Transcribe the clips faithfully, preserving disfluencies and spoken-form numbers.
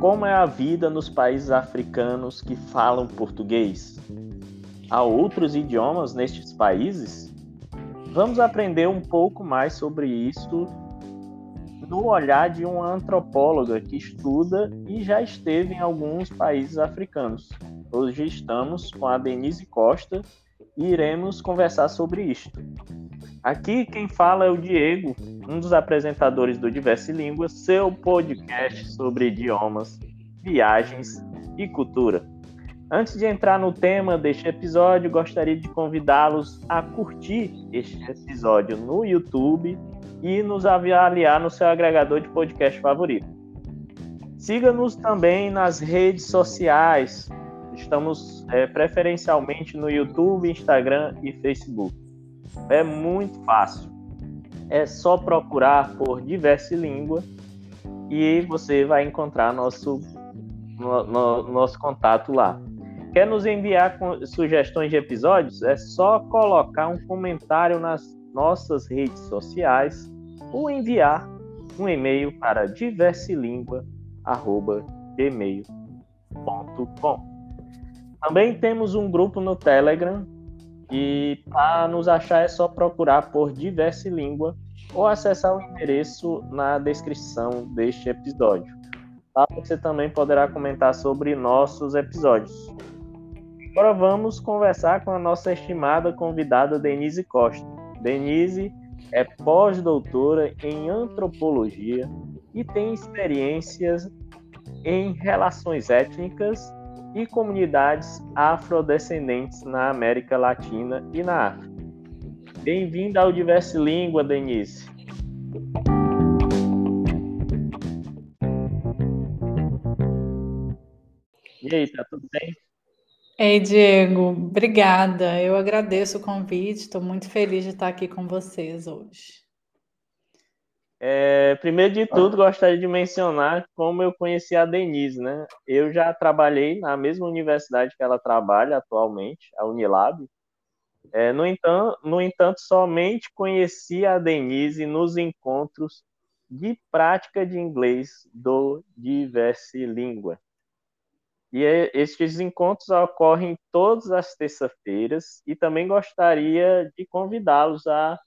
como é a vida nos países africanos que falam português? Há outros idiomas nestes países? Vamos aprender um pouco mais sobre isso no olhar de uma antropóloga que estuda e já esteve em alguns países africanos. Hoje estamos com a Denise Costa e iremos conversar sobre isto. Aqui quem fala é o Diego, um dos apresentadores do Diverse Línguas, seu podcast sobre idiomas, viagens e cultura. Antes de entrar no tema deste episódio, gostaria de convidá-los a curtir este episódio no YouTube e nos avaliar no seu agregador de podcast favorito. Siga-nos também nas redes sociais. Estamos é, preferencialmente no YouTube, Instagram e Facebook. É muito fácil. É só procurar por Diverse Língua e você vai encontrar nosso, no, no, nosso contato lá. Quer nos enviar sugestões de episódios? É só colocar um comentário nas nossas redes sociais ou enviar um e-mail para diverselingua arroba gmail ponto com. Também temos um grupo no Telegram e para nos achar é só procurar por Diverse Língua ou acessar o endereço na descrição deste episódio. Lá você também poderá comentar sobre nossos episódios. Agora vamos conversar com a nossa estimada convidada Denise Costa. Denise é pós-doutora em antropologia e tem experiências em relações étnicas e comunidades afrodescendentes na América Latina e na África. Bem-vinda ao Diverse Língua, Denise. E aí, tá tudo bem? Ei, Diego, obrigada. Eu agradeço o convite, estou muito feliz de estar aqui com vocês hoje. É, primeiro de tudo, gostaria de mencionar como eu conheci a Denise, né? Eu já trabalhei na mesma universidade que ela trabalha atualmente, a Unilab. É, no entanto, no entanto, somente conheci a Denise nos encontros de prática de inglês do Diverse Língua. E estes encontros ocorrem todas as terças-feiras e também gostaria de convidá-los a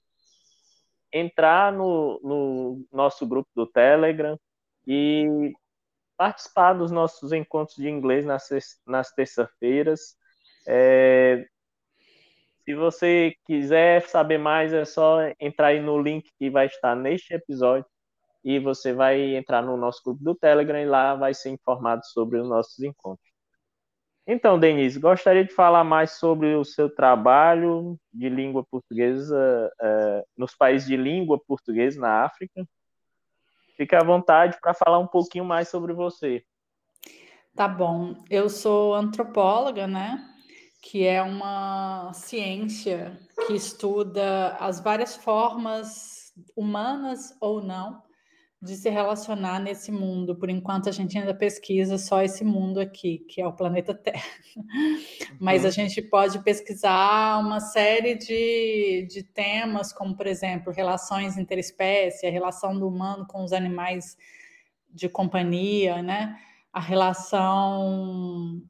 entrar no, no nosso grupo do Telegram e participar dos nossos encontros de inglês nas, nas terças-feiras. É, se você quiser saber mais, é só entrar aí no link que vai estar neste episódio e você vai entrar no nosso grupo do Telegram e lá vai ser informado sobre os nossos encontros. Então, Denise, gostaria de falar mais sobre o seu trabalho de língua portuguesa é, nos países de língua portuguesa na África. Fique à vontade para falar um pouquinho mais sobre você. Tá bom. Eu sou antropóloga, né? Que é uma ciência que estuda as várias formas, humanas ou não, de se relacionar nesse mundo. Por enquanto, a gente ainda pesquisa só esse mundo aqui, que é o planeta Terra. Mas a gente pode pesquisar uma série de, de temas, como, por exemplo, relações interespécie, a relação do humano com os animais de companhia, né? A relação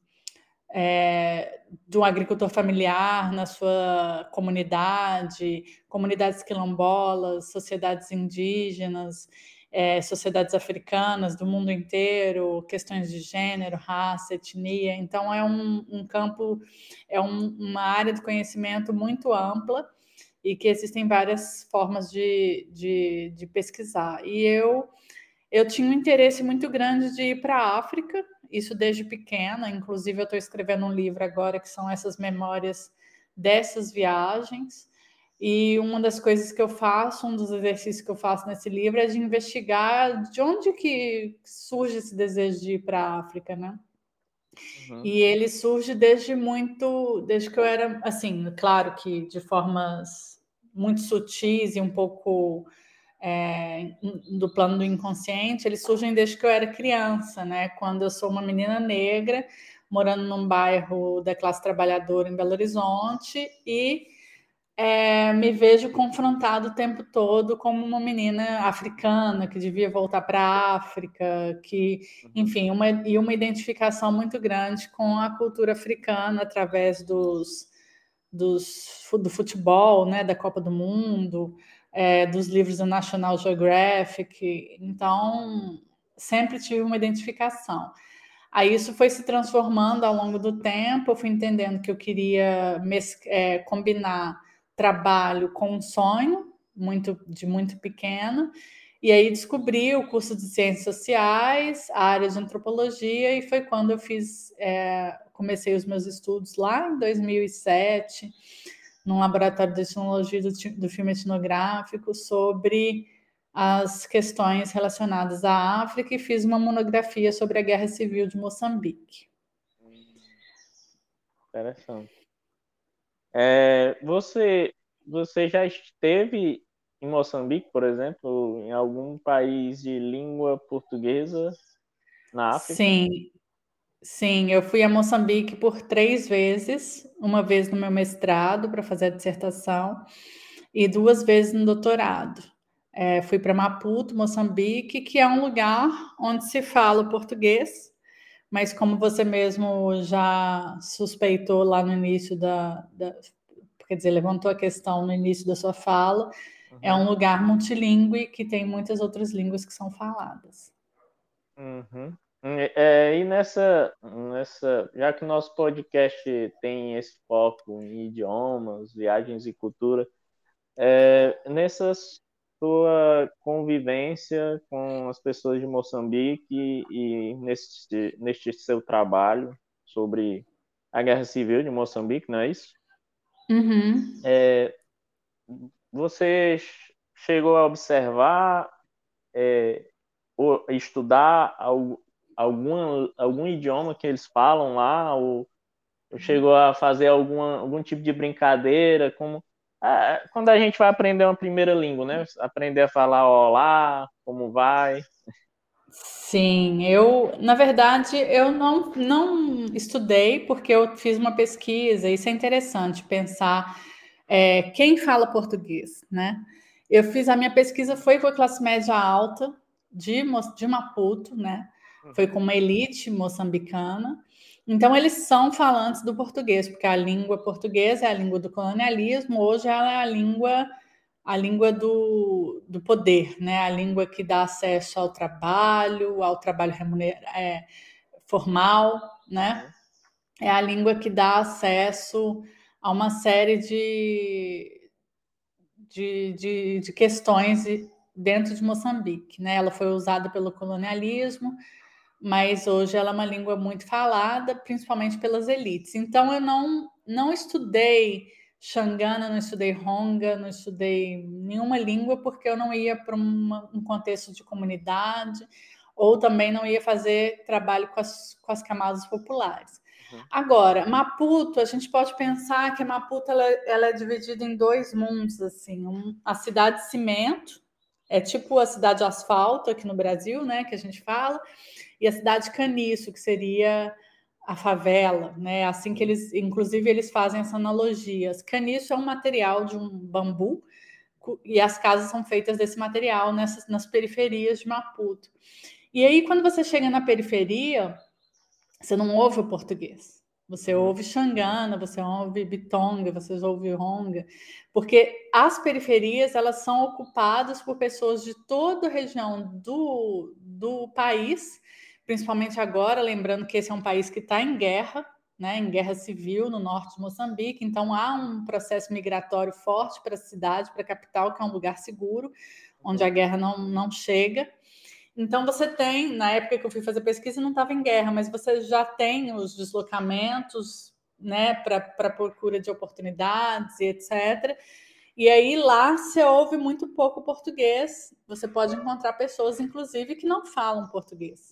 é, de um agricultor familiar na sua comunidade, comunidades quilombolas, sociedades indígenas, é, sociedades africanas do mundo inteiro, questões de gênero, raça, etnia. Então, é um, um campo, é um, uma área de conhecimento muito ampla e que existem várias formas de, de, de pesquisar. E eu, eu tinha um interesse muito grande de ir para a África, isso desde pequena, inclusive eu estou escrevendo um livro agora que são essas memórias dessas viagens, e uma das coisas que eu faço, um dos exercícios que eu faço nesse livro é de investigar de onde que surge esse desejo de ir para a África, né? Uhum. E ele surge desde muito, desde que eu era, assim, claro que de formas muito sutis e um pouco é, do plano do inconsciente, eles surgem desde que eu era criança, né? Quando eu sou uma menina negra, morando num bairro da classe trabalhadora em Belo Horizonte, e é, me vejo confrontada o tempo todo como uma menina africana que devia voltar para a África, que, enfim, uma, e uma identificação muito grande com a cultura africana através dos, dos, do futebol, né, da Copa do Mundo, é, dos livros do National Geographic. Então, sempre tive uma identificação. Aí isso foi se transformando ao longo do tempo, eu fui entendendo que eu queria é, combinar trabalho com um sonho, muito, de muito pequena, e aí descobri o curso de Ciências Sociais, a área de Antropologia, e foi quando eu fiz, é, comecei os meus estudos lá em dois mil e sete, num laboratório de etnologia do, do filme etnográfico, sobre as questões relacionadas à África, e fiz uma monografia sobre a Guerra Civil de Moçambique. Interessante. É, você, você já esteve em Moçambique, por exemplo, em algum país de língua portuguesa na África? Sim, sim, eu fui a Moçambique por três vezes, uma vez no meu mestrado para fazer a dissertação e duas vezes no doutorado. É, fui para Maputo, Moçambique, que é um lugar onde se fala o português, mas como você mesmo já suspeitou lá no início da, da quer dizer, levantou a questão no início da sua fala, uhum. É um lugar multilingüe que tem muitas outras línguas que são faladas. Uhum. É, e nessa, nessa, já que o nosso podcast tem esse foco em idiomas, viagens e cultura, é, nessa sua convivência com as pessoas de Moçambique e, e nesse, neste seu trabalho sobre a Guerra Civil de Moçambique, não é isso? Uhum. É, você chegou a observar, é, ou estudar algum, algum, algum idioma que eles falam lá, ou, ou chegou a fazer alguma, algum tipo de brincadeira, como ah, quando a gente vai aprender uma primeira língua, né? Aprender a falar olá, como vai. Sim, eu, na verdade, eu não, não estudei porque eu fiz uma pesquisa, isso é interessante, pensar é, quem fala português, né? Eu fiz, a minha pesquisa foi com a classe média alta de, de Maputo, né? Foi com uma elite moçambicana. Então, eles são falantes do português, porque a língua portuguesa é a língua do colonialismo, hoje ela é a língua a língua do, do poder, né? A língua que dá acesso ao trabalho, ao trabalho remuner, é, formal, né? É a língua que dá acesso a uma série de, de, de, de questões dentro de Moçambique, né? Ela foi usada pelo colonialismo, mas hoje ela é uma língua muito falada, principalmente pelas elites. Então, eu não, não estudei Xangana, não estudei Honga, não estudei nenhuma língua, porque eu não ia para um contexto de comunidade, ou também não ia fazer trabalho com as, com as camadas populares. Uhum. Agora, Maputo, a gente pode pensar que a Maputo ela, ela é dividida em dois mundos, assim, um, a cidade de cimento, é tipo a cidade de asfalto aqui no Brasil, né, que a gente fala, e a cidade de Caniço, que seria a favela, né? Assim que eles, inclusive, eles fazem essa analogia. Caniço é um material de um bambu e as casas são feitas desse material nessas, nas periferias de Maputo. E aí, quando você chega na periferia, você não ouve o português. Você uhum. ouve Xangana, você ouve Bitonga, você ouve Honga, porque as periferias elas são ocupadas por pessoas de toda a região do, do país, principalmente agora, lembrando que esse é um país que está em guerra, né, em guerra civil no norte de Moçambique, então há um processo migratório forte para a cidade, para a capital, que é um lugar seguro, onde a guerra não, não chega. Então, você tem, na época que eu fui fazer pesquisa, não estava em guerra, mas você já tem os deslocamentos, né, para procura de oportunidades e etcétera. E aí lá você ouve muito pouco português, você pode encontrar pessoas, inclusive, que não falam português.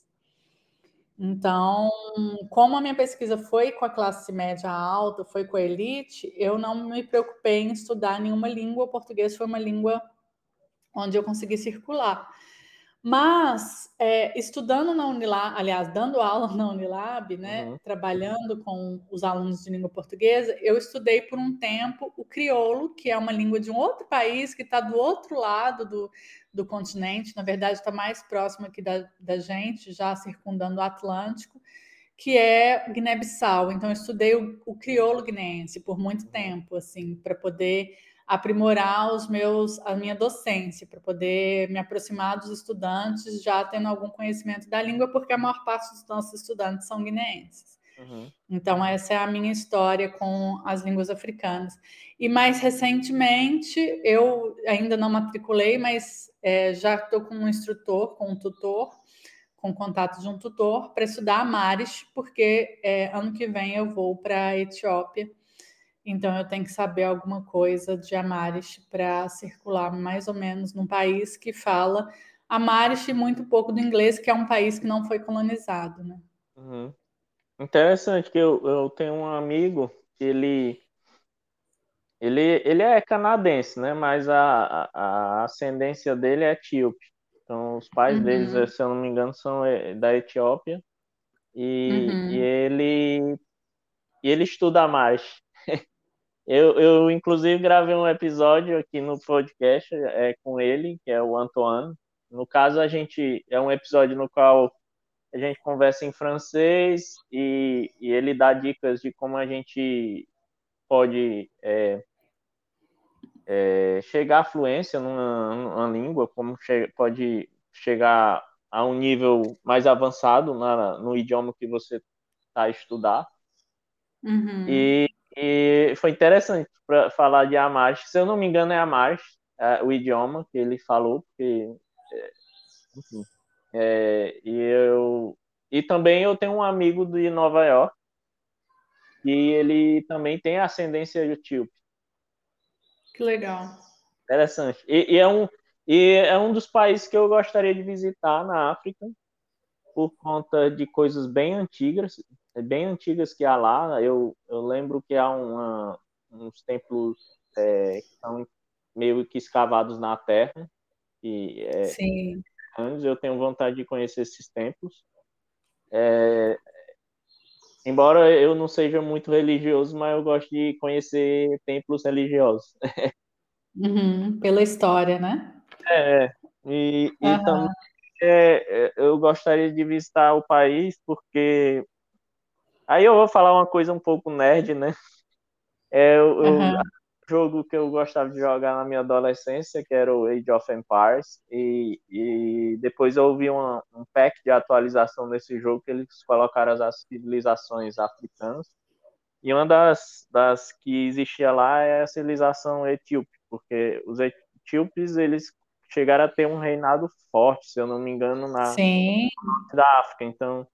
Então, como a minha pesquisa foi com a classe média alta, foi com a elite, eu não me preocupei em estudar nenhuma língua, o português foi uma língua onde eu consegui circular. Mas, é, estudando na Unilab, aliás, dando aula na Unilab, né, Uhum. trabalhando com os alunos de língua portuguesa, eu estudei por um tempo o crioulo, que é uma língua de um outro país que está do outro lado do, do continente, na verdade está mais próximo aqui da, da gente, já circundando o Atlântico, que é Guiné-Bissau. Então, eu estudei o, o crioulo guineense por muito Uhum. tempo, assim, para poder aprimorar os meus, a minha docência, para poder me aproximar dos estudantes, já tendo algum conhecimento da língua, porque a maior parte dos nossos estudantes são guineenses. Uhum. Então, essa é a minha história com as línguas africanas. E mais recentemente, eu ainda não matriculei, mas é, já estou com um instrutor, com um tutor, com contato de um tutor, para estudar Amharic, porque é, ano que vem eu vou para a Etiópia. Então, eu tenho que saber alguma coisa de Amharic para circular mais ou menos num país que fala Amharic e muito pouco do inglês, que é um país que não foi colonizado, né? Uhum. Interessante que eu, eu tenho um amigo que ele, ele, ele é canadense, né? Mas a, a, a ascendência dele é etíope. Então, os pais deles, Uhum, se eu não me engano, são eh, da Etiópia. E, e uhum, ele, e ele estuda mais. Eu, eu, inclusive, gravei um episódio aqui no podcast é, com ele, que é o Antoine. No caso, a gente é um episódio no qual a gente conversa em francês e, e ele dá dicas de como a gente pode é, é, chegar à fluência numa, numa língua, como che pode chegar a um nível mais avançado na, no idioma que você está a estudar. uhum. E, e foi interessante para falar de Amharic. Se eu não me engano, é Amharic, é, o idioma que ele falou, porque, enfim. É, e eu e também eu tenho um amigo de Nova York e ele também tem ascendência etíope. Que legal. Interessante. E, e é um e é um dos países que eu gostaria de visitar na África por conta de coisas bem antigas, bem antigas que há lá. Eu, eu lembro que há uma, uns templos é, que são meio que escavados na terra e é, Sim. antes eu tenho vontade de conhecer esses templos. Embora eu não seja muito religioso, mas eu gosto de conhecer templos religiosos. Uhum. Pela história, né? É, e, e também Aham, é, é, eu gostaria de visitar o país porque aí eu vou falar uma coisa um pouco nerd, né? É o, o aham. jogo que eu gostava de jogar na minha adolescência, que era o Age of Empires, e, e depois eu ouvi uma, um pack de atualização desse jogo que eles colocaram as civilizações africanas. E uma das, das que existia lá é a civilização etíope, porque os etíopes eles chegaram a ter um reinado forte, se eu não me engano, na Sim, da África. Então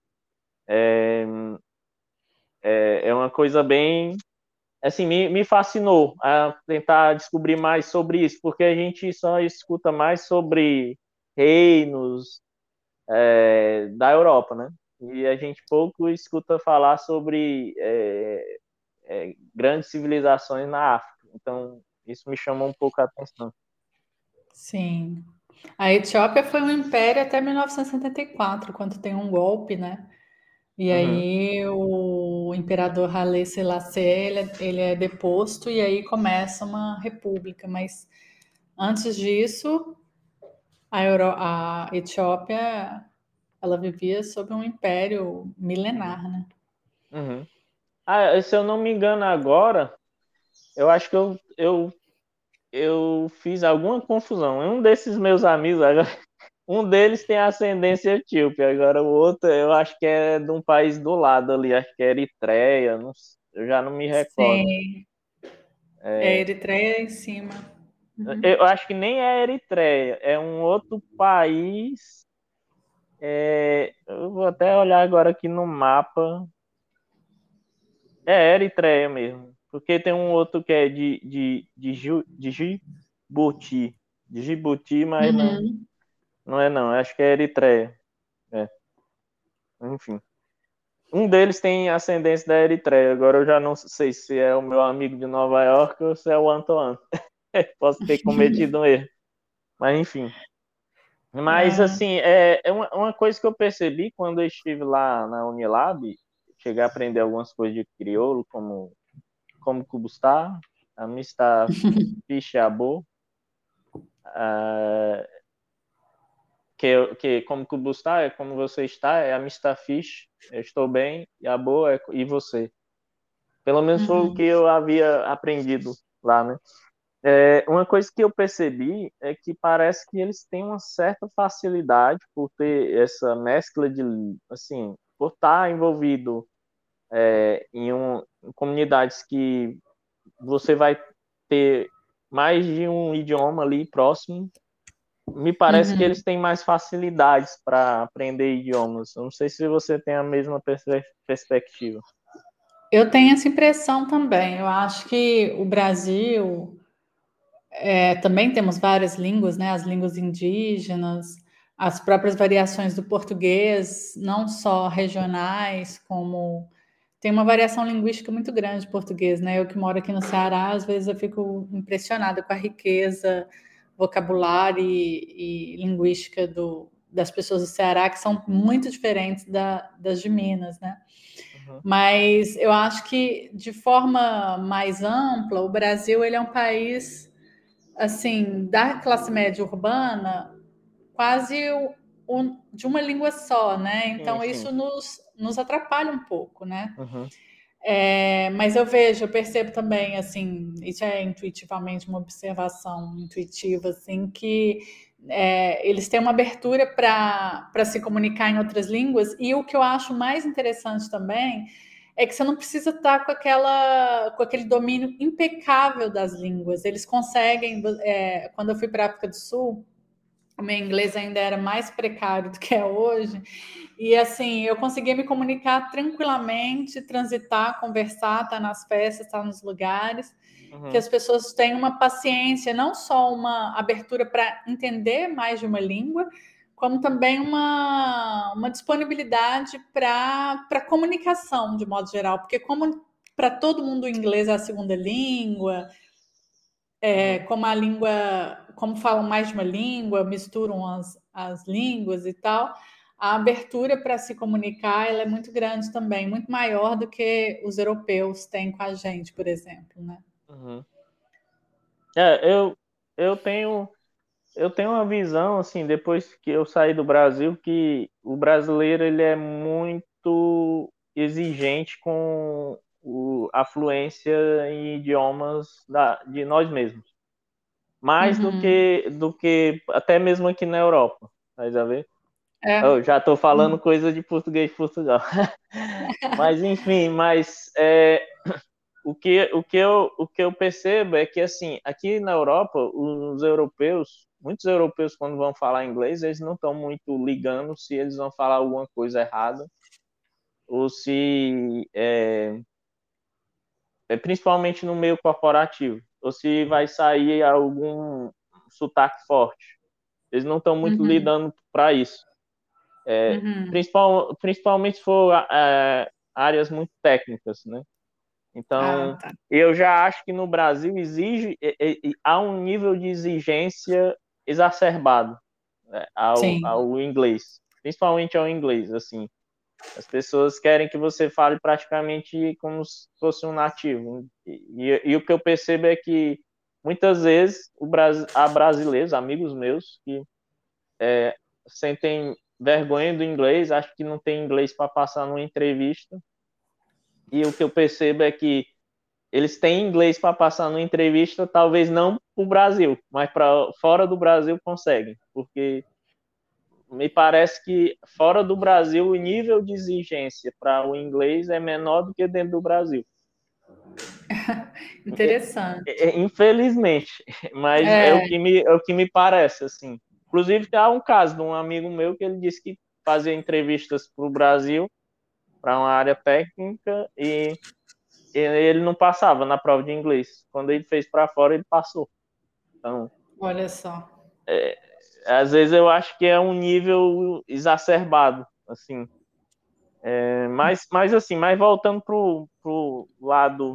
é, é uma coisa bem assim me, me fascinou a tentar descobrir mais sobre isso, porque a gente só escuta mais sobre reinos é, da Europa, né? E a gente pouco escuta falar sobre é, é, grandes civilizações na África. Então, isso me chamou um pouco a atenção. sim. A Etiópia foi um império até mil novecentos e setenta e quatro, quando tem um golpe, né? E Uhum, aí o imperador Haile Selassie, ele, é- ele é deposto e aí começa uma república. Mas antes disso, a, Euro, a Etiópia, ela vivia sob um império milenar, né? uhum. Ah, se eu não me engano agora, eu acho que eu, eu, eu fiz alguma confusão. Um desses meus amigos, agora, um deles tem ascendência etíope, agora o outro eu acho que é de um país do lado ali, acho que é Eritreia, não, s- eu já não me recordo. Sim, é Eritreia em cima. Uhum. Eu acho que nem é Eritreia, é um outro país. É, eu vou até olhar agora aqui no mapa. É Eritreia mesmo. Porque tem um outro que é de, de, de, Ju- de Djibouti. De Djibouti, mas não, Uhum. não é não. Acho que é Eritreia. É, enfim. Um deles tem ascendência da Eritreia. Agora eu já não sei se é o meu amigo de Nova York ou se é o Antoine. Posso ter cometido um erro. Mas enfim. Mas, assim, é, é uma, uma coisa que eu percebi quando eu estive lá na Unilab, cheguei a aprender algumas coisas de crioulo, como como cubustar, a mista fichabo, uh, que, que como cubustar é como você está, é a mista fish, eu estou bem, e a boa é e você. Pelo menos foi o que Uhum. eu havia aprendido lá, né? É, uma coisa que eu percebi é que parece que eles têm uma certa facilidade por ter essa mescla de, assim, por estar envolvido é, em, um, em comunidades que você vai ter mais de um idioma ali próximo. Me parece que eles Uhum. têm mais facilidades para aprender idiomas. Eu não sei se você tem a mesma perspe- perspectiva. Eu tenho essa impressão também. Eu acho que o Brasil é, também temos várias línguas, né? As línguas indígenas, as próprias variações do português, não só regionais, como tem uma variação linguística muito grande de português, né? Eu que moro aqui no Ceará, às vezes eu fico impressionada com a riqueza vocabular e, e linguística do, das pessoas do Ceará, que são muito diferentes da, das de Minas, né? Uhum. Mas eu acho que, de forma mais ampla, o Brasil ele é um país, assim, da classe média urbana, quase um, de uma língua só, né? Sim, Então, sim. isso nos, nos atrapalha um pouco, né? Uhum. É, mas eu vejo, eu percebo também, assim, isso é intuitivamente uma observação intuitiva, assim, que é, eles têm uma abertura para se comunicar em outras línguas, e o que eu acho mais interessante também é que você não precisa estar com, aquela, com aquele domínio impecável das línguas. Eles conseguem, é, quando eu fui para a África do Sul, o meu inglês ainda era mais precário do que é hoje, e assim, eu conseguia me comunicar tranquilamente, transitar, conversar, estar nas festas, estar nos lugares, que Uhum. as pessoas têm uma paciência, não só uma abertura para entender mais de uma língua, como também uma, uma disponibilidade para comunicação, de modo geral, porque como para todo mundo o inglês é a segunda língua, é, Uhum. como a língua, como falam mais de uma língua, misturam as, as línguas e tal, a abertura para se comunicar ela é muito grande também, muito maior do que os europeus têm com a gente, por exemplo, né? Uhum. É, eu, eu tenho eu tenho uma visão assim, depois que eu saí do Brasil, que o brasileiro ele é muito exigente com o, a fluência em idiomas da, de nós mesmos, mais do Uhum. que do que até mesmo aqui na Europa, tá a ver? É. Eu já estou falando coisa de português de Portugal, mas enfim, mas é, o que, o, que eu, o que eu percebo é que, assim, aqui na Europa, os europeus, muitos europeus, quando vão falar inglês, eles não estão muito ligando se eles vão falar alguma coisa errada ou se, é, é principalmente no meio corporativo, ou se vai sair algum sotaque forte. Eles não estão muito Uhum. lidando para isso. Uhum. Principal, principalmente se for é, áreas muito técnicas, né? Então, Ah, tá. eu já acho que no Brasil exige, há um nível de exigência exacerbado, né, ao, Sim. ao inglês, principalmente ao inglês, assim. As pessoas querem que você fale praticamente como se fosse um nativo. E, e, e o que eu percebo é que muitas vezes o Brasil, há brasileiros, amigos meus, que é, sentem vergonha do inglês, acham que não tem inglês para passar numa entrevista. E o que eu percebo é que eles têm inglês para passar numa entrevista, talvez não para o Brasil, mas para fora do Brasil conseguem, porque me parece que fora do Brasil o nível de exigência para o inglês é menor do que dentro do Brasil. É, Interessante. é, infelizmente, mas é o É. que me é o que me parece assim. Inclusive há um caso de um amigo meu que ele disse que fazia entrevistas para o Brasil para uma área técnica e ele não passava na prova de inglês. Quando ele fez para fora, ele passou. Então, Olha só. às vezes eu acho que é um nível exacerbado, assim. É, mas, mas assim, mas voltando pro, pro lado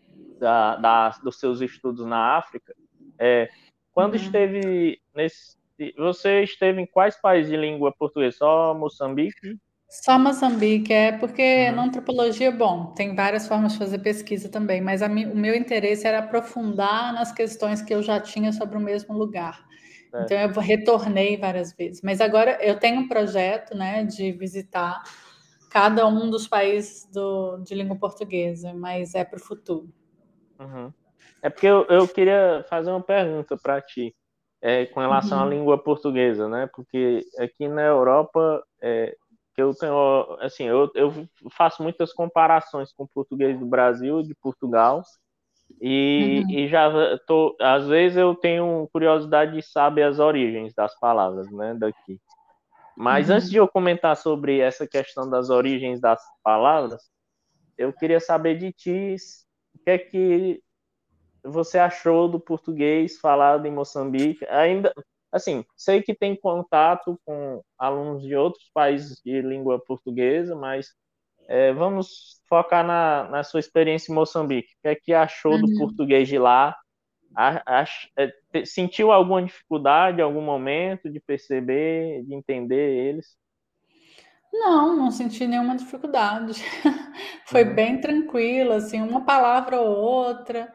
da, da, dos seus estudos na África, é, quando Uhum. esteve nesse, E você esteve em quais países de língua portuguesa? Só Moçambique? Só Moçambique, é porque na Uhum, antropologia, bom, tem várias formas de fazer pesquisa também, mas a mi- o meu interesse era aprofundar nas questões que eu já tinha sobre o mesmo lugar. Então certo. eu retornei várias vezes. Mas agora eu tenho um projeto, né, de visitar cada um dos países do, de língua portuguesa, mas é para o futuro. Uhum. É porque eu, eu queria fazer uma pergunta para ti, é, com relação à Uhum, língua portuguesa, né? Porque aqui na Europa, é, que eu tenho, assim, eu, eu faço muitas comparações com o português do Brasil e de Portugal, e, uhum, e já tô, às vezes eu tenho curiosidade de saber as origens das palavras, né, daqui. Mas antes de uhum. eu comentar sobre essa questão das origens das palavras, eu queria saber de ti o que é que você achou do português falado em Moçambique? Ainda, assim, sei que tem contato com alunos de outros países de língua portuguesa, mas é, vamos focar na, na sua experiência em Moçambique. O que é que achou do Uhum. português de lá? A, a, é, sentiu alguma dificuldade em algum momento de perceber, de entender eles? Não, não senti nenhuma dificuldade. Foi Uhum, bem tranquilo, assim, uma palavra ou outra.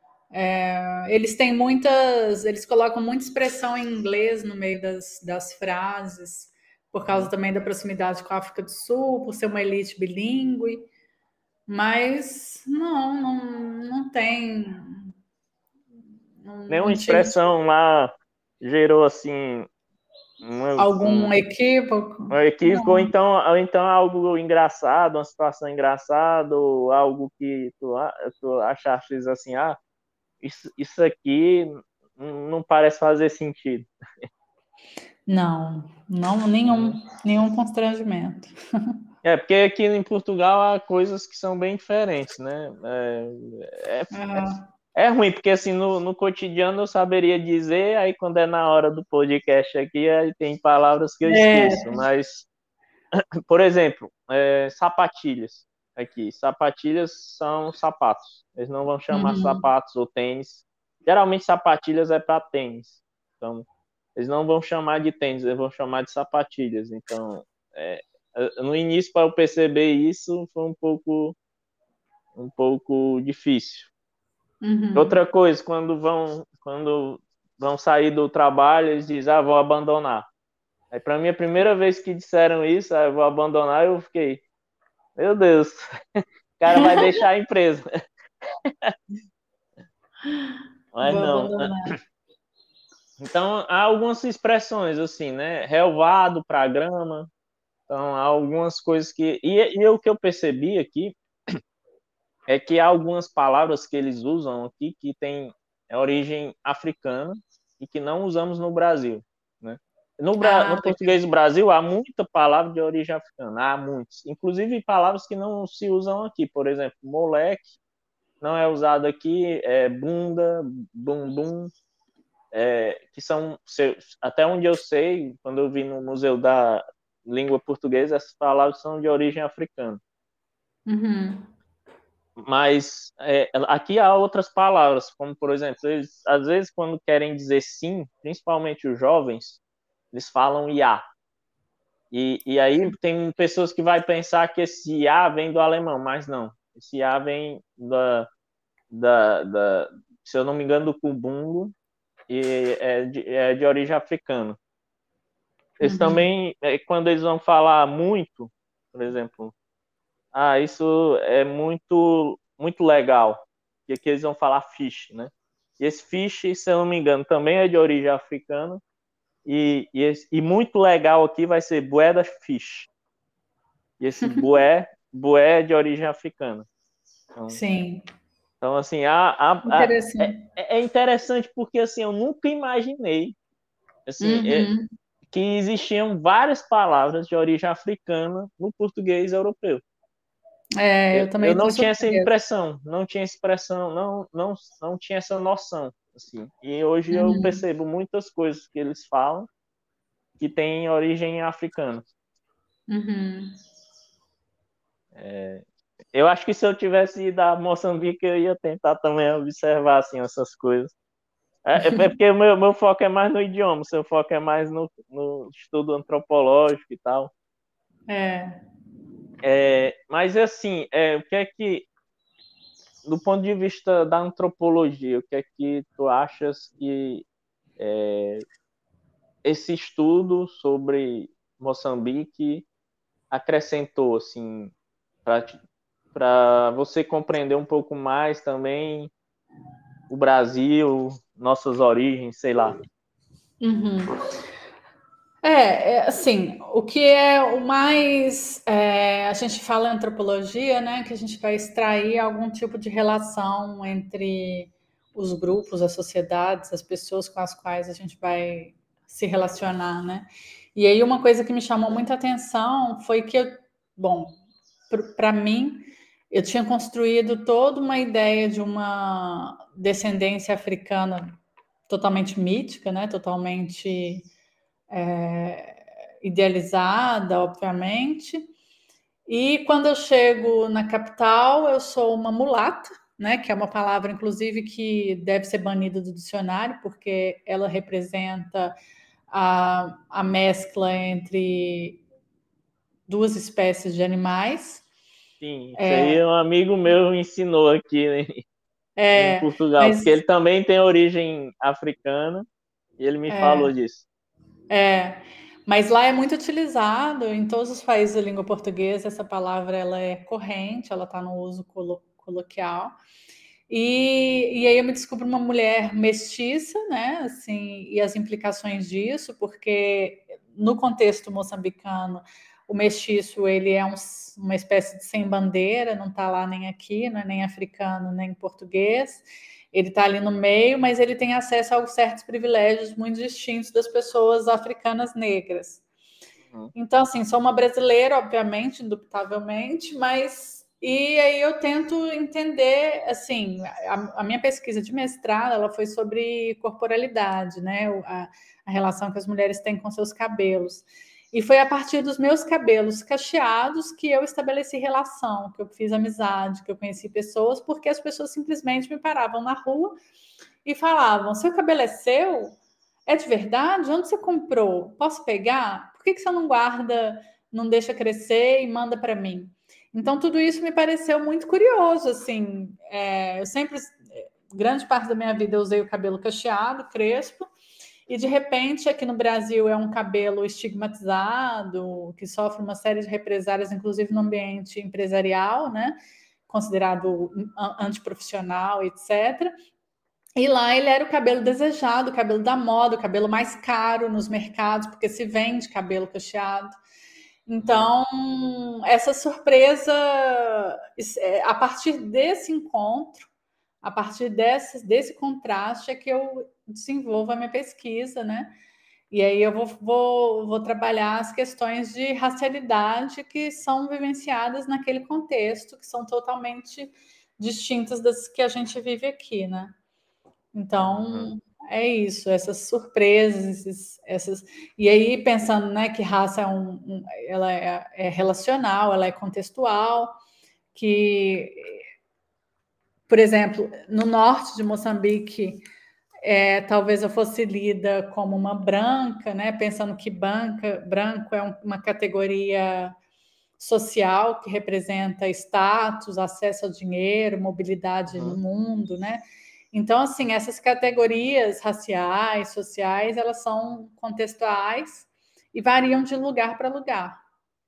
É, eles têm muitas, eles colocam muita expressão em inglês no meio das, das frases, por causa uhum. também da proximidade com a África do Sul, por ser uma elite bilíngue. Mas não, não, não tem, não, Nenhuma não tive expressão lá gerou assim uma, um, algum equívoco. um equívoco, ou Não. então, ou então algo engraçado, uma situação engraçada, ou algo que tu, a- tu achaste assim, ah, isso, isso aqui não parece fazer sentido. Não, não, Uhum. nenhum, nenhum constrangimento. É, porque aqui em Portugal há coisas que são bem diferentes, né? É, é, Ah, é ruim, porque assim, no, no cotidiano eu saberia dizer, aí quando é na hora do podcast aqui, aí tem palavras que eu esqueço, é. mas por exemplo, é, sapatilhas. Aqui, sapatilhas são sapatos. Eles não vão chamar Uhum, sapatos ou tênis. Geralmente sapatilhas é para tênis. Então, eles não vão chamar de tênis, eles vão chamar de sapatilhas. Então, é, no início para eu perceber isso foi um pouco um pouco difícil. uhum. Outra coisa, quando vão quando vão sair do trabalho, eles dizem: "Ah, vou abandonar". Aí para mim a primeira vez que disseram isso, ah, eu vou abandonar, eu fiquei meu Deus, o cara vai deixar a empresa. Mas Vou não. abandonar. Então, há algumas expressões, assim, né? Relvado para grama. Então, há algumas coisas que. E, e o que eu percebi aqui é que há algumas palavras que eles usam aqui que têm origem africana e que não usamos no Brasil, né? No, Bra... Ah, no português do Brasil há muita palavra de origem africana, há muitos. Inclusive palavras que não se usam aqui. Por exemplo, moleque não é usado aqui, é bunda, bumbum, é, que são, até onde eu sei, quando eu vi no Museu da Língua Portuguesa, essas palavras são de origem africana. uhum. Mas é, aqui há outras palavras, como por exemplo, eles, às vezes quando querem dizer sim, principalmente os jovens, eles falam ia. E, e aí tem pessoas que vai pensar que esse ia vem do alemão, mas não. Esse ia vem da, da, da se eu não me engano, do Kubungo, e é de, é de origem africana. Eles Uhum. também, é, quando eles vão falar muito, por exemplo, ah, isso é muito, muito legal, e aqui eles vão falar fish, né? E esse fish, se eu não me engano, também é de origem africana, e, e, esse, e muito legal aqui vai ser bué da fish. E esse bué, bué é de origem africana. Então, Sim, então assim, a, a, a, é, interessante. é interessante porque assim, eu nunca imaginei assim, é, Uhum. que existiam várias palavras de origem africana no português europeu. É, Eu, eu eu também estou não tinha essa surpresa. impressão, não tinha expressão, não, não, não tinha essa noção, assim. E hoje eu Uhum. percebo muitas coisas que eles falam que têm origem africana. Uhum. Eu acho que se eu tivesse ido a Moçambique, eu ia tentar também observar assim essas coisas. É, é porque o meu, meu foco é mais no idioma, o seu foco é mais no, no estudo antropológico e tal. É. É, mas assim, é, o que é que, do ponto de vista da antropologia, o que é que tu achas que esse estudo sobre Moçambique acrescentou, assim, para você compreender um pouco mais também o Brasil, nossas origens, sei lá. Uhum. É, é, assim, o que é o mais. É, a gente fala em antropologia, né? Que a gente vai extrair algum tipo de relação entre os grupos, as sociedades, as pessoas com as quais a gente vai se relacionar, né? E aí, uma coisa que me chamou muita atenção foi que, eu, bom, para mim, eu tinha construído toda uma ideia de uma descendência africana totalmente mítica, né? Totalmente é, idealizada, obviamente. E quando eu chego na capital, eu sou uma mulata, né, que é uma palavra, inclusive, que deve ser banida do dicionário, porque ela representa a, a mescla entre duas espécies de animais. Sim, isso aí um amigo meu ensinou aqui, né, em É, Portugal, mas porque ele também tem origem africana e ele me falou disso. É, mas lá é muito utilizado em todos os países da língua portuguesa. Essa palavra ela é corrente, ela está no uso colo coloquial. E, e aí eu me descubro uma mulher mestiça, né? Assim, e as implicações disso, porque no contexto moçambicano, o mestiço ele é um, uma espécie de sem bandeira, não está lá nem aqui, não é nem africano nem português. Ele está ali no meio, mas ele tem acesso a certos privilégios muito distintos das pessoas africanas negras. Uhum. Então, assim, sou uma brasileira, obviamente, indubitavelmente, mas e aí eu tento entender, assim, a, a minha pesquisa de mestrado, ela foi sobre corporalidade, né? A, a relação que as mulheres têm com seus cabelos. E foi a partir dos meus cabelos cacheados que eu estabeleci relação, que eu fiz amizade, que eu conheci pessoas, porque as pessoas simplesmente me paravam na rua e falavam: seu cabelo é seu? É de verdade? Onde você comprou? Posso pegar? Por que, que você não guarda, não deixa crescer e manda para mim? Então, tudo isso me pareceu muito curioso, assim. É, eu sempre, grande parte da minha vida, eu usei o cabelo cacheado, crespo, e de repente, aqui no Brasil, é um cabelo estigmatizado, que sofre uma série de represálias, inclusive no ambiente empresarial, né? Considerado antiprofissional, etcétera. E lá ele era o cabelo desejado, o cabelo da moda, o cabelo mais caro nos mercados, porque se vende cabelo cacheado. Então, essa surpresa, a partir desse encontro, a partir desse, desse contraste, é que eu desenvolvo a minha pesquisa, né? E aí eu vou, vou, vou trabalhar as questões de racialidade que são vivenciadas naquele contexto, que são totalmente distintas das que a gente vive aqui, né? Uhum. Então, é isso, essas surpresas, esses, essas. E aí, pensando, né, que raça é um, um ela é, é relacional, ela é contextual, que, por exemplo, no norte de Moçambique, é, talvez eu fosse lida como uma branca, né? Pensando que banca, branco é um, uma categoria social que representa status, acesso ao dinheiro, mobilidade no Uhum. mundo, né? Então, assim, essas categorias raciais, sociais, elas são contextuais e variam de lugar para lugar.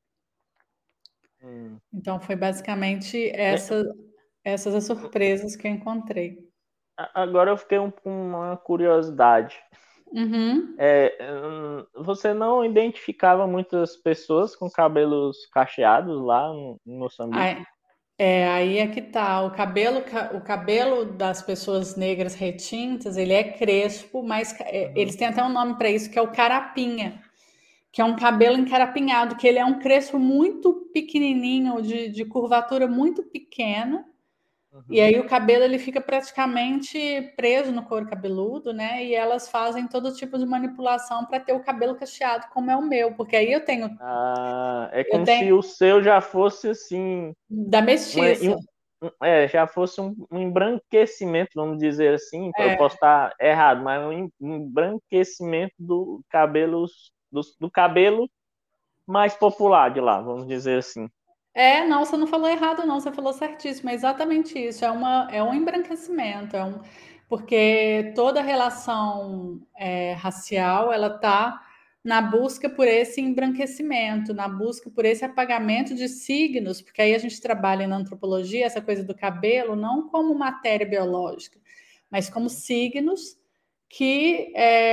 Hum. Então, foi basicamente É, essa, essas as surpresas que eu encontrei. agora eu fiquei um, com uma curiosidade. Uhum. É, hum, você não identificava muitas pessoas com cabelos cacheados lá no, em Moçambique? Aí, é, aí é que tá. O cabelo, o cabelo das pessoas negras retintas, ele é crespo, mas é, Uhum. eles têm até um nome para isso, que é o carapinha, que é um cabelo encarapinhado, que ele é um crespo muito pequenininho, de, de curvatura muito pequena, e Uhum. aí o cabelo ele fica praticamente preso no couro cabeludo, né? E elas fazem todo tipo de manipulação para ter o cabelo cacheado, como é o meu, porque aí eu tenho, Ah, é eu como se tenho o seu já fosse assim, da uma, mestiça. é, já fosse um, um embranquecimento, vamos dizer assim, eu É, posso estar errado, mas um embranquecimento do cabelo, do, do cabelo mais popular de lá, vamos dizer assim. é, não, você não falou errado, não, você falou certíssimo, é exatamente isso, é, uma, é um embranquecimento, é um, porque toda relação é, racial, ela está na busca por esse embranquecimento, na busca por esse apagamento de signos, porque aí a gente trabalha na antropologia essa coisa do cabelo não como matéria biológica, mas como signos que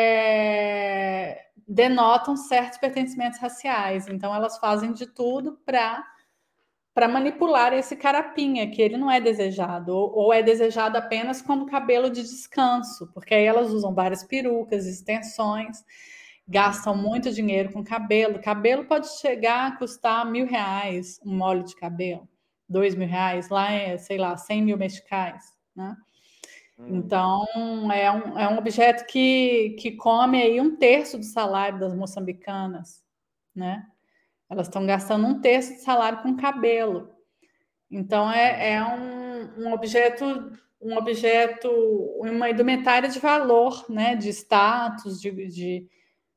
é, denotam certos pertencimentos raciais. Então, elas fazem de tudo para para manipular esse carapinha, que ele não é desejado, ou, ou é desejado apenas como cabelo de descanso, porque aí elas usam várias perucas, extensões, Uhum. gastam muito dinheiro com cabelo. Cabelo pode chegar a custar mil reais, um óleo de cabelo, dois mil reais, lá é, sei lá, cem mil mexicais, né? Uhum. Então, é um, é um objeto que, que come aí um terço do salário das moçambicanas, né? Elas estão gastando um terço de salário com cabelo. Então é, Uhum. é um, um objeto, um objeto, uma indumentária de valor, né? De status, de, de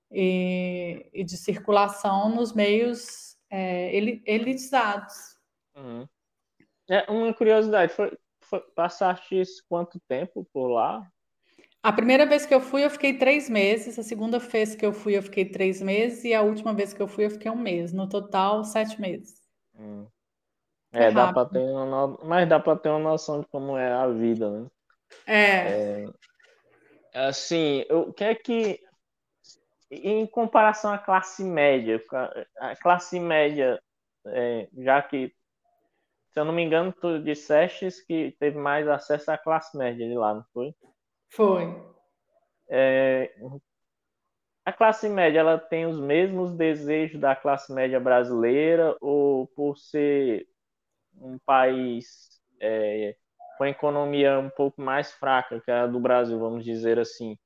e, e de circulação nos meios é, elitizados. Uhum. É uma curiosidade, foi, foi, passaste quanto tempo por lá? A primeira vez que eu fui, eu fiquei três meses. A segunda vez que eu fui, eu fiquei três meses. E a última vez que eu fui, eu fiquei um mês. No total, sete meses. Hum. Foi É, dá para rápido. ter uma, no- mas dá para ter uma noção de como é a vida, né? É, Assim, o que é que, em comparação à classe média, a classe média, é, já que, se eu não me engano, tu disseste que teve mais acesso à classe média de lá, não foi? foi. É, a classe média, ela tem os mesmos desejos da classe média brasileira ou por ser um país é, com a economia um pouco mais fraca que a do Brasil, vamos dizer assim,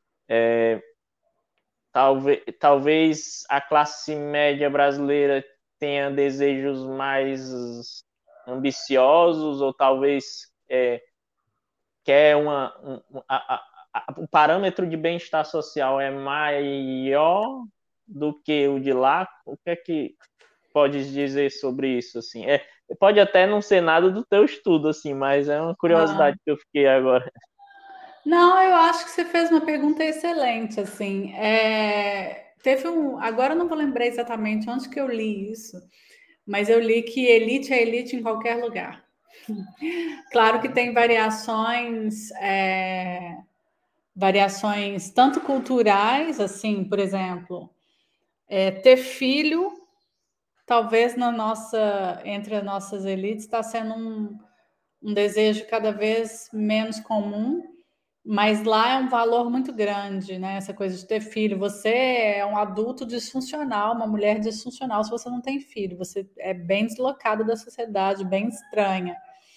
talvez, talvez a classe média brasileira tenha desejos mais ambiciosos ou talvez é, quer uma um, a, a, a, o parâmetro de bem-estar social é maior do que o de lá. O que é que podes dizer sobre isso assim? É, pode até não ser nada do teu estudo assim, mas é uma Ah, curiosidade que eu fiquei agora. não, eu acho que você fez uma pergunta excelente, assim. É, teve um, agora eu não vou lembrar exatamente onde que eu li isso, mas eu li que elite é elite em qualquer lugar. Claro que tem variações, é, variações tanto culturais, assim, por exemplo, é, ter filho, talvez na nossa, entre as nossas elites, está sendo um, um desejo cada vez menos comum. Mas lá é um valor muito grande, né? Essa coisa de ter filho. Você é um adulto disfuncional, uma mulher disfuncional se você não tem filho. Você é bem deslocado da sociedade, bem estranha.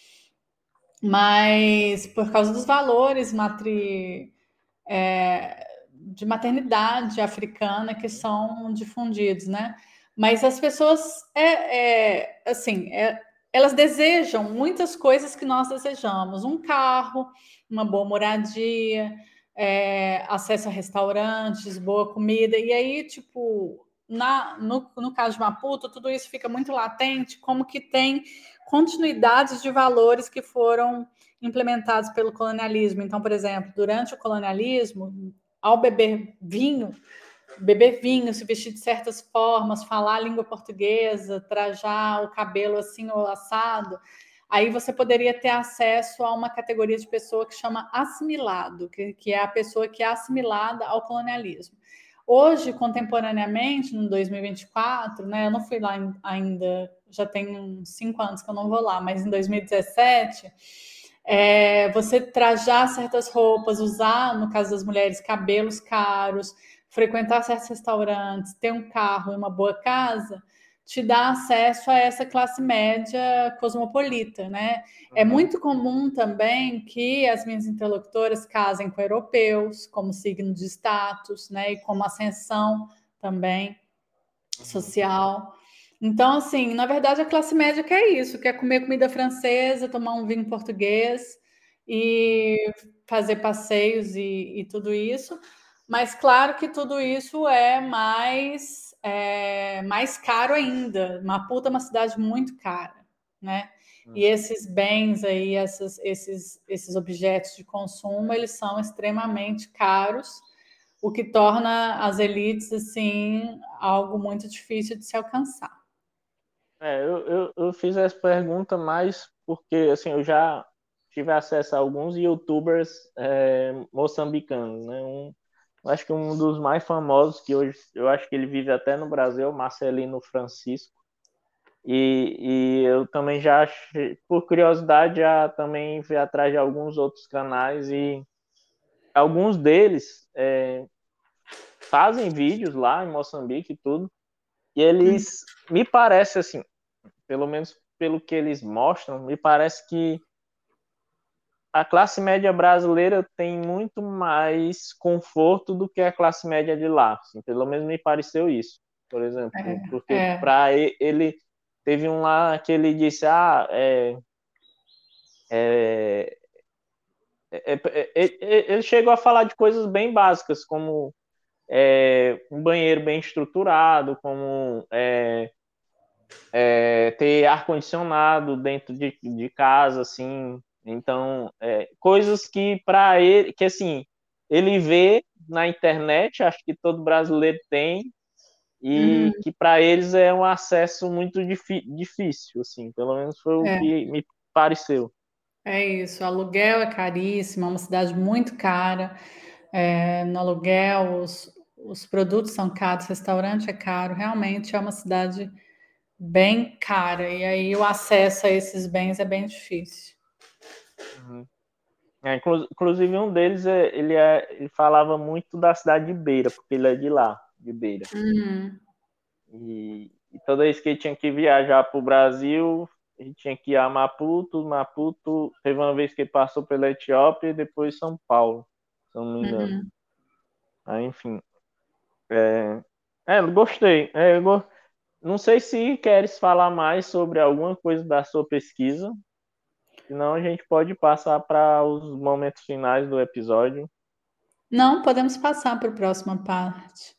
Mas por causa dos valores matri, é, de maternidade africana que são difundidos, né? Mas as pessoas, é, é assim, é, elas desejam muitas coisas que nós desejamos: um carro, uma boa moradia, é, acesso a restaurantes, boa comida. E aí, tipo, na, no, no caso de Maputo, tudo isso fica muito latente, como que tem continuidades de valores que foram implementados pelo colonialismo. Então, por exemplo, durante o colonialismo, ao beber vinho, beber vinho, se vestir de certas formas, falar a língua portuguesa, trajar o cabelo assim ou assado, aí você poderia ter acesso a uma categoria de pessoa que chama assimilado, que, que é a pessoa que é assimilada ao colonialismo. Hoje, contemporaneamente, no dois mil e vinte e quatro, né, eu não fui lá ainda, já tem uns cinco anos que eu não vou lá, mas em dois mil e dezessete, é, você trajar certas roupas, usar, no caso das mulheres, cabelos caros, frequentar certos restaurantes, ter um carro e uma boa casa, te dá acesso a essa classe média cosmopolita, né? É Uhum. muito comum também que as minhas interlocutoras casem com europeus, como signo de status, né? E como ascensão também Uhum. social. Então, assim, na verdade, a classe média quer isso, quer comer comida francesa, tomar um vinho português e fazer passeios e, e tudo isso. Mas claro que tudo isso é mais, é, mais caro ainda. Maputo é uma cidade muito cara, né? E Uhum. esses bens aí, essas, esses, esses objetos de consumo, eles são extremamente caros, o que torna as elites, assim, algo muito difícil de se alcançar. É, eu, eu, eu fiz essa pergunta mais porque assim, eu já tive acesso a alguns YouTubers é, moçambicanos, né? Um, eu acho que um dos mais famosos, que hoje eu acho que ele vive até no Brasil, é o Marcelino Francisco. E, e eu também já, achei- por curiosidade, já também fui atrás de alguns outros canais e alguns deles é, fazem vídeos lá em Moçambique e tudo. E eles, me parece assim, pelo menos pelo que eles mostram, me parece que a classe média brasileira tem muito mais conforto do que a classe média de lá. Assim, pelo menos me pareceu isso, por exemplo, É, porque é. para ele teve um lá que ele disse, ah, é, é, é, é, é, ele chegou a falar de coisas bem básicas, como é, um banheiro bem estruturado, como é, é, ter ar condicionado dentro de, de casa, assim. Então, é, coisas que para ele, que assim, ele vê na internet, acho que todo brasileiro tem, Uhum, e que para eles é um acesso muito difícil, assim, pelo menos foi o é, que me pareceu. é isso. O aluguel é caríssimo, é uma cidade muito cara. É, no aluguel, os, os produtos são caros, restaurante é caro. Realmente é uma cidade bem cara. E aí o acesso a esses bens é bem difícil. Uhum. É, inclusive um deles é, ele, é, ele falava muito da cidade de Beira, porque ele é de lá, de Beira. Uhum, E, e toda vez que ele tinha que viajar para o Brasil, ele tinha que ir a Maputo. Maputo, teve uma vez que ele passou pela Etiópia e depois São Paulo, se eu não me engano. uhum. Aí, enfim, é, é eu gostei. É, eu go- Não sei se queres falar mais sobre alguma coisa da sua pesquisa, senão a gente pode passar para os momentos finais do episódio. Não, podemos passar para a próxima parte.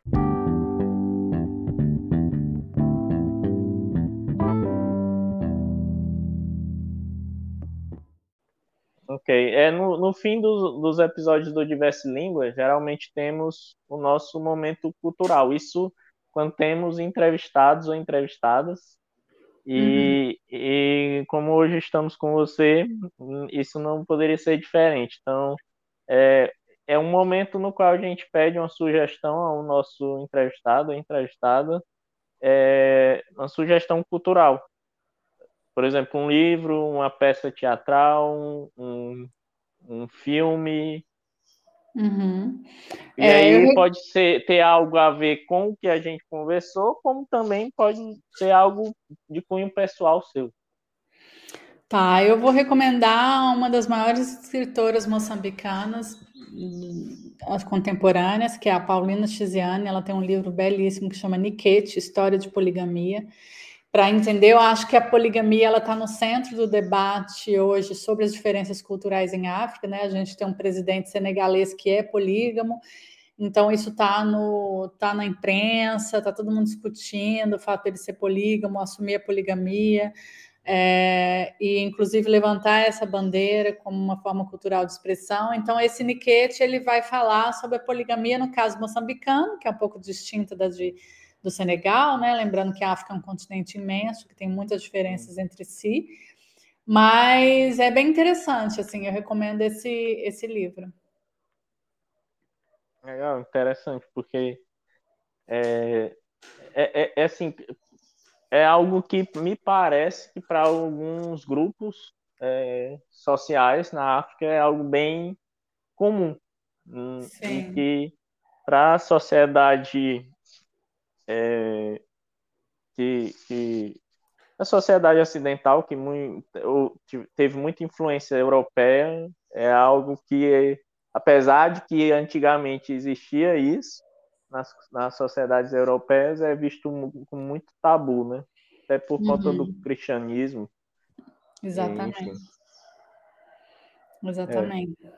Ok, é no, no fim dos, dos episódios do Diverse Língua, geralmente temos o nosso momento cultural. Isso quando temos entrevistados ou entrevistadas. Uhum. E, e como hoje estamos com você, isso não poderia ser diferente. Então, é, é um momento no qual a gente pede uma sugestão ao nosso entrevistado ou entrevistada, é, uma sugestão cultural. Por exemplo, um livro, uma peça teatral, um, um filme. Uhum. E É, eu, aí pode ser ter algo a ver com o que a gente conversou, como também pode ser algo de cunho pessoal seu. tá, eu vou recomendar uma das maiores escritoras moçambicanas, hum, as contemporâneas, que é a Paulina Chiziane. Ela tem um livro belíssimo que chama Niquete, História de Poligamia. Para entender, eu acho que a poligamia ela está no centro do debate hoje sobre as diferenças culturais em África, né? A gente tem um presidente senegalês que é polígamo, então isso está no tá na imprensa, está todo mundo discutindo o fato dele ser polígamo, assumir a poligamia. É, e inclusive levantar essa bandeira como uma forma cultural de expressão. Então, esse Niquete ele vai falar sobre a poligamia no caso moçambicano, que é um pouco distinta da de, do Senegal, né? Lembrando que a África é um continente imenso, que tem muitas diferenças entre si, mas é bem interessante, assim, eu recomendo esse, esse livro. Legal, interessante, porque é, é, é, é assim, é algo que me parece que para alguns grupos é, sociais na África é algo bem comum. Hum, e Sim. que para a sociedade que, que a sociedade ocidental, que muito, teve muita influência europeia, é algo que, apesar de que antigamente existia isso, nas, nas sociedades europeias é visto com muito tabu, né? Até por conta do Uhum. cristianismo. E, Exatamente. enfim, é Exatamente.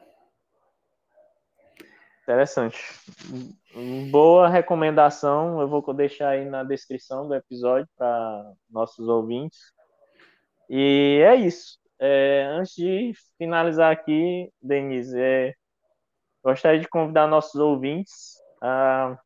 interessante. Boa recomendação, eu vou deixar aí na descrição do episódio para nossos ouvintes. E é isso. É, antes de finalizar aqui, Denise, é, gostaria de convidar nossos ouvintes a,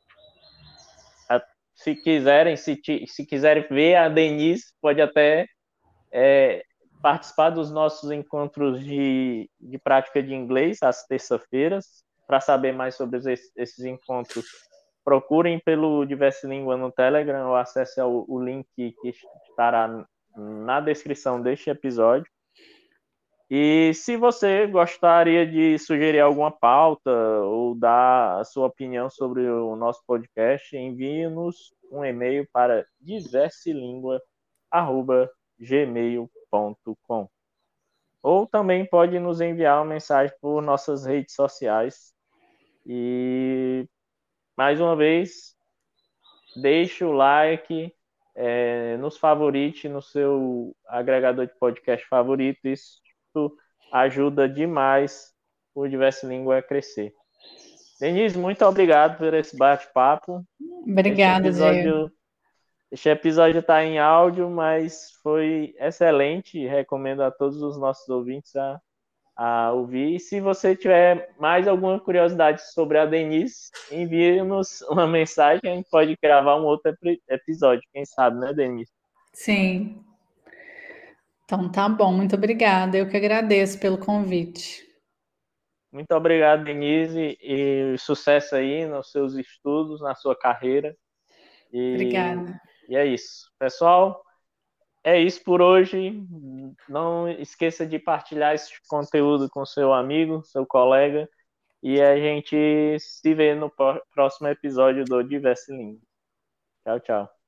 a se quiserem, se, se quiserem ver a Denise, pode até é, participar dos nossos encontros de, de prática de inglês às terças-feiras. Para saber mais sobre esses, esses encontros, procurem pelo Diversa Língua no Telegram ou acesse o, o link que estará na descrição deste episódio. E se você gostaria de sugerir alguma pauta ou dar a sua opinião sobre o nosso podcast, envie-nos um e-mail para diversilingua arroba gmail ponto com. Ou também pode nos enviar uma mensagem por nossas redes sociais. E, mais uma vez, deixe o like, é, nos favorite no seu agregador de podcast favorito. Isso ajuda demais o Diversa Língua a crescer. Denise, muito obrigado por esse bate-papo. Este Obrigada, Diego. episódio este episódio está em áudio, mas foi excelente. Recomendo a todos os nossos ouvintes a, a ouvir. E se você tiver mais alguma curiosidade sobre a Denise, envie-nos uma mensagem. A gente pode gravar um outro episódio. Quem sabe, né, Denise? Sim. Então tá bom, muito obrigada. Eu que agradeço pelo convite. Muito obrigado, Denise, e sucesso aí nos seus estudos, na sua carreira. E, Obrigada. e é isso. Pessoal, é isso por hoje. Não esqueça de partilhar esse conteúdo com seu amigo, seu colega. E a gente se vê no próximo episódio do Diversa Língua. Tchau, tchau.